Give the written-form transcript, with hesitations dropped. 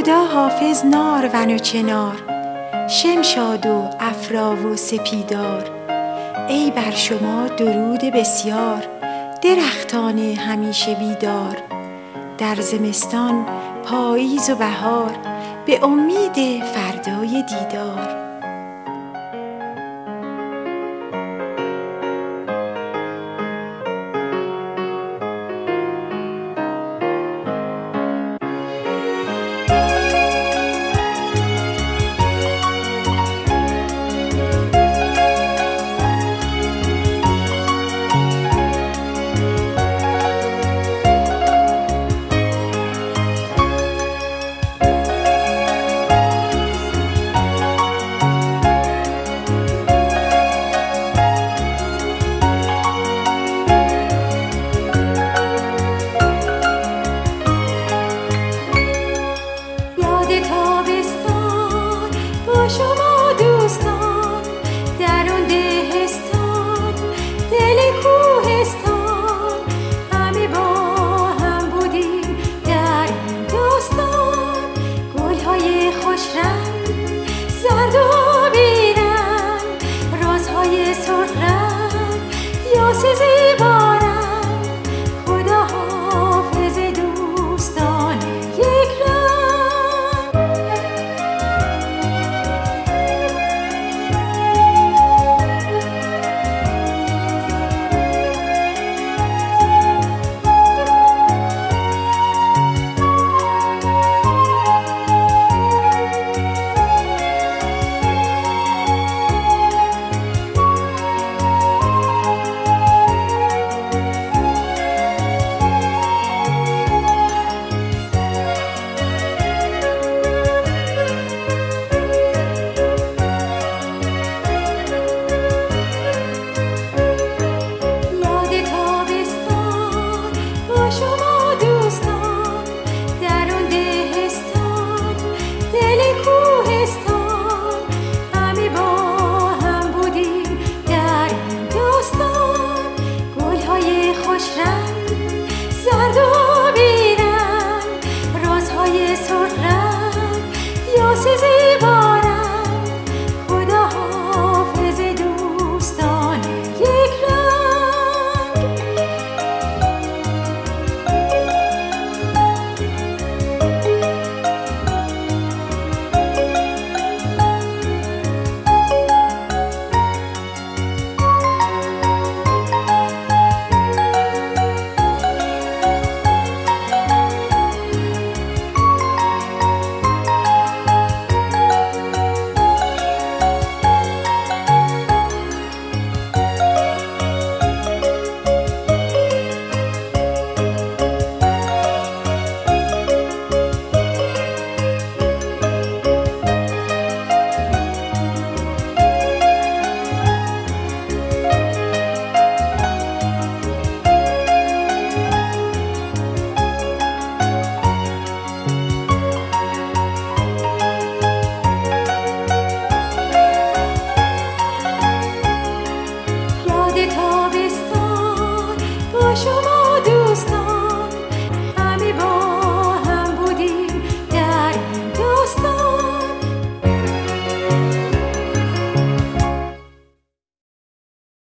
خدا حافظ نارون و چنار، شمشاد و افرا و سپیدار. ای بر شما درود بسیار، درختان همیشه بیدار. در زمستان، پاییز و بهار، به امید فردای دیدار. شما دوستان درون دهستان، دل کوهستان، همه با هم بودیم در این داستان. گل‌های خوش رنگ، زرد و آبی رنگ، رازهای سرخ رنگ، یاس زیبا